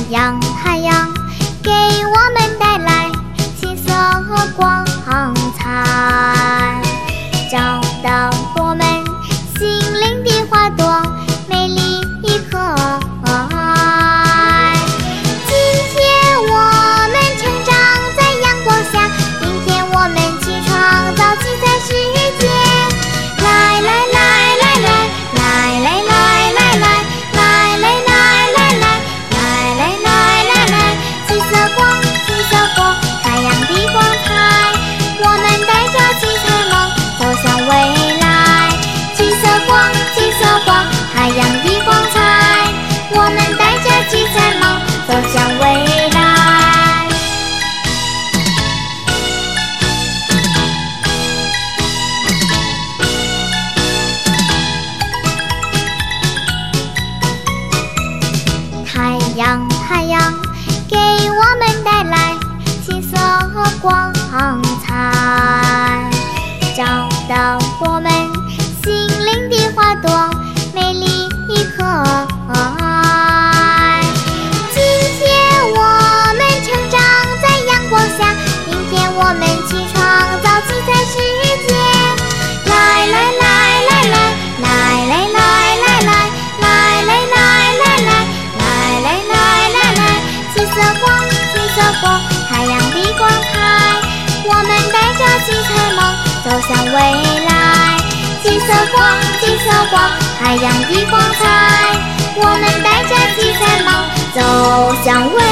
阳，太阳给我们带来金色光彩，照到我们心灵的花朵，美丽可爱。今天我们成长在阳光下，明天我们去创造精彩世界。来来来来来来来来来来来来来来来来来来，金色光，金色光，太阳的光彩，我们带着七彩梦走向未来。金色光，金色光，太阳的光彩，我们带着七彩梦走向未来。太阳，太阳给我们带来金色光彩，照到我们心灵的花朵，美丽可爱。今天我们成长在阳光下，明天我们去创造精彩世界。来来来来来来来来来来来来来来来来，金色光，金色光，太阳的光彩，我们带着七彩梦走向未来。金色光，金色光，太阳的光彩，我们带着七彩梦走向未来。